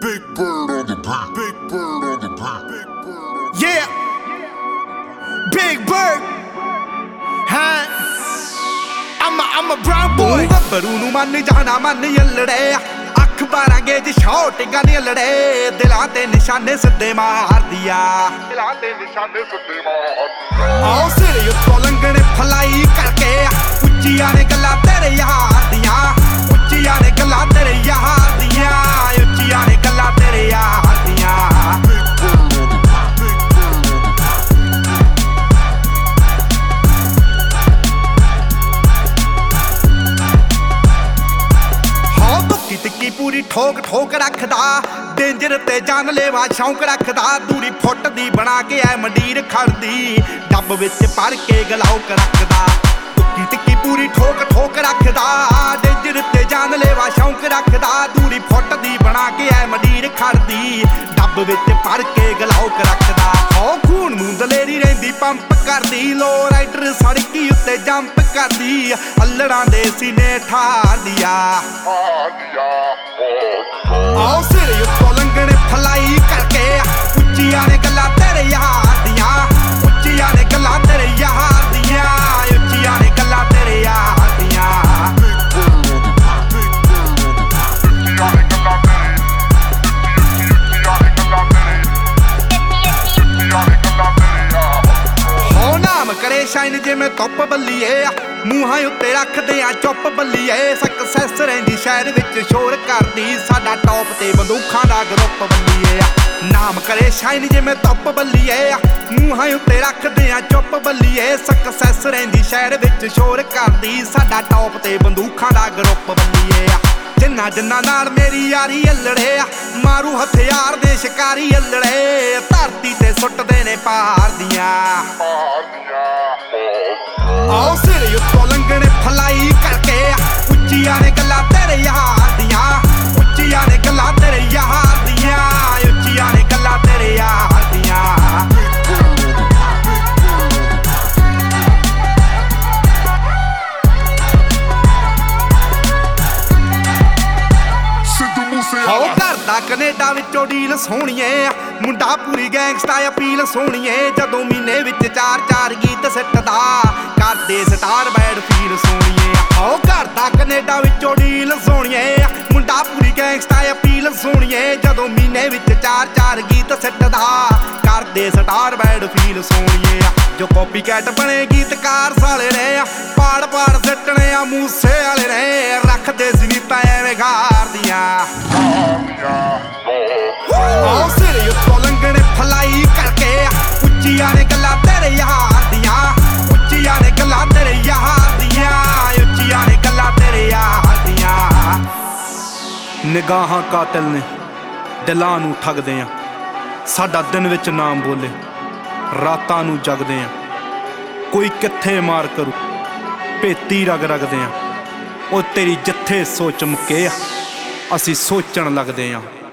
Big bird on the beat. Big bird on the beat. Big bird. Yeah. Big bird. Huh? I'm a brown boy. ਗੱਭਰੂ ਨੂੰ ਮੰਨ ਜਾਣਾ ਮੰਨ ਯੱਲੜੇ ਅੱਖ 12 gauge ਸ਼ਾਟਿੰਗਾਂ ਨੀ ਲੜੇ ਦਿਲਾਂ ਤੇ ਨਿਸ਼ਾਨੇ ਸਿੱਧੇ ਮਾਰਦੀ ਆ ਦਿਲਾਂ ਤੇ ਨਿਸ਼ਾਨੇ ਸਿੱਧੇ ਮਾਰਦੀ ਆ ਆਓ ਸਿਰ ਉੱਤੋਂ ਲੰਘਣੇ ਫਲਾਈ ਕਰਕੇ ਉੱਚੀਆਂ ਨੇ ਗੱਲਾਂ ਤੇਰੇ ਯਾਰ ਦੀਆਂ ਉੱਚੀਆਂ ਨੇ ਗੱਲਾਂ ਤੇਰੇ ਯਾਰ ਦੀਆਂ ਉੱਚੀਆਂ ਨੇ ਗੱਲਾਂ ਤੇਰੇ ਯਾਰ ਦੀਆਂ ਟਿੱਕੀ ਪੂਰੀ ਠੋਕ ਠੋਕ ਰੱਖਦਾ ਡੇਂਜਰ ਤੇ ਜਾਨਲੇਵਾ ਸ਼ੌਂਕ ਰੱਖਦਾ ਦੂਰੀ ਫੁੱਟ ਦੀ ਬਣਾ ਕੇ ਐ ਮੰਡੀਰ ਖੜਦੀ ਡੱਬ ਵਿੱਚ ਭਰ ਕੇ ਗਲਾਉਕ ਰੱਖਦਾ ਟਿੱਕੀ ਪੂਰੀ ਠੋਕ ਠੋਕ ਰੱਖਦਾ ਡੇਂਜਰ ਤੇ ਜਾਨਲੇਵਾ ਸ਼ੌਂਕ ਰੱਖਦਾ ਦੂਰੀ ਫੁੱਟ ਦੀ ਬਣਾ ਕੇ ਐ ਮੰਡੀਰ ਖੜਦੀ ਡੱਬ ਵਿੱਚ ਭਰ ਕੇ ਗਲਾਉਕ ਰੱਖਦਾ ਹੋ ਖੂਨ ਨੂੰ ਦਲੇਰੀ ਰਹਿੰਦੀ ਪੰਪ ਕਰਦੀ ਲੋ ਰਾਈਡਰ ਸੜਕੀ ਉੱਤੇ ਜੰਪ ਕਰਦੀ ਅੱਲੜਾਂ ਦੇ ਸੀਨੇ ਠਾਰਦੀ ਆ ਆਓ ਸਿਰ ਉੱਤੋਂ ਲੰਘਣੇ ਫਲਾਈ ਕਰਕੇ ਉੱਚੀਆਂ ਨੇ ਗੱਲਾਂ ਤੇਰੇ ਯਾਰ ਦੀਆਂ ਉੱਚੀਆਂ ਨੇ ਗੱਲਾਂ ਤੇਰੇ ਯਾਰ ਦੀਆਂ ਉੱਚੀਆਂ ਨੇ ਗੱਲਾਂ ਤੇਰੇ ਯਾਰ ਦੀਆਂ ਹੋ ਨਾਮ ਕਰੇ ਸ਼ਾਈਨ ਜਿਵੇਂ ਧੁੱਪ ਬੱਲੀਏ ਮੂੰਹਾਂ ਉੱਤੇ ਰੱਖਦੇ ਆ ਚੁੱਪ ਬੱਲੀਏ ਸਕਸੈਸ ਰਹਿੰਦੀ ਸ਼ਹਿਰ ਵਿੱਚ ਸ਼ੋਰ ਕਰਦੀ ਸਾਡਾ ਟੌਪ ਤੇ ਬੰਦੂਖਾਂ ਦਾ ਗਰੁੱਪ ਬੱਲੀਏ ਨਾਮ ਕਰੇ ਸ਼ਾਈਨ ਜਿਵੇਂ ਧੁੱਪ ਬੱਲੀਏ ਮੂੰਹਾਂ ਉੱਤੇ ਰੱਖਦੇ ਆ ਚੁੱਪ ਬੱਲੀਏ ਸਕਸੈਸ ਰਹਿੰਦੀ ਸ਼ਹਿਰ ਵਿੱਚ ਸ਼ੋਰ ਕਰਦੀ ਸਾਡਾ ਟੌਪ ਤੇ ਬੰਦੂਖਾਂ ਦਾ ਗਰੁੱਪ ਬੱਲੀਏ ਜਿੰਨਾ ਜਿੰਨਾ ਨਾਲ ਮੇਰੀ ਯਾਰੀ ਅੱਲੜੇ ਮਾਰੂ ਹਥਿਆਰ ਦੇ ਸ਼ਿਕਾਰੀ ਅੱਲੜੇ ਧਰਤੀ ਤੇ ਸੁੱਟਦੇ ਨੇ ਪਾਰ ਦੀਆਂ ਆਓ ਸਿਰ ਉੱਤੋਂ ਲੰਘਣੇ ਫਲਾਈ ਕਰਕੇ ਉੱਚੀਆਂ ਨੇ ਗੱਲਾਂ ਤੇਰੇ ਯਾਰ ਦੀਆਂ ਉੱਚੀਆਂ ਨੇ ਗੱਲਾਂ ਤੇਰੇ ਯਾਰ ਦੀਆਂ ਉੱਚੀਆਂ ਨੇ ਗੱਲਾਂ ਤੇਰੇ ਯਾਰ ਦੀਆਂ ਹੋ ਕਰਦਾ ਕੈਨੇਡਾ ਵਿੱਚੋਂ ਡੀਲ ਸੋਹਣੀਏ ਮੁੰਡਾ ਪੂਰੀ ਗੈਂਗਸਟਾ ਅਪੀਲ ਸੋਹਣੀਏ ਜਦੋਂ ਮਹੀਨੇ ਵਿੱਚ 4-4 ਗੀਤ ਸਿੱਟਦਾ ਕਰਦੇ ਸਟਾਰ ਬੈਡ ਫੀਲ ਸੋਹਣੀਏ ਹੋ ਕਰਦਾ ਕੈਨੇਡਾ ਵਿੱਚੋਂ ਡੀਲ ਸੋਹਣੀਏ ਮੁੰਡਾ ਪੂਰੀ ਗੈਂਗਸਟਾ ਅਪੀਲ ਸੋਹਣੀਏ ਜਦੋਂ ਮਹੀਨੇ ਵਿੱਚ 4-4 ਗੀਤ ਸਿੱਟਦਾ ਕਰਦੇ ਸਟਾਰ ਬੈਡ ਫੀਲ ਸੋਹਣੀਏ ਜੋ ਕਾਪੀ ਕੈਟ ਬਣੇ ਗੀਤਕਾਰ ਸਾਲੇ ਨੇ ਪਾੜ ਪਾੜ ਸਿੱਟਣੇ ਆ ਮੂਸੇ ਵਾਲੇ ਨੇ ਰੱਖਦੇ ਜ਼ਨੀਤਾਂ ਐਵੇਂ ਗਾਰਦੀਆਂ ਆਓ ਸਿਰ ਉੱਤੋਂ ਲੰਘਣੇ ਫਲਾਈ ਕਰਕੇ ਉੱਚੀਆਂ ਨੇ ਗੱਲਾਂ ਤੇਰੇ ਯਾਰ ਦੀਆਂ ਉੱਚੀਆਂ ਨੇ ਗੱਲਾਂ ਤੇਰੇ ਯਾਰ ਦੀਆਂ ਉੱਚੀਆਂ ਨੇ ਗੱਲਾਂ ਤੇਰੇ ਯਾਰ ਦੀਆਂ ਨਿਗਾਹਾਂ ਕਾਤਲ ਨੇ ਦਿਲਾਂ ਨੂੰ ਠੱਗਦੇ ਆ ਸਾਡਾ ਦਿਨ ਵਿੱਚ ਨਾਮ ਬੋਲੇ ਰਾਤਾਂ ਨੂੰ ਜਗਦੇ ਆ ਕੋਈ ਕਿੱਥੇ ਮਾਰ ਕਰੂ ਭੇਤੀ ਰਗ ਰਗਦੇ ਆ ਉਹ ਤੇਰੀ ਜਿੱਥੇ ਸੋਚ ਮੁੱਕੇ ਆ ਅਸੀਂ ਸੋਚਣ ਲੱਗਦੇ ਆ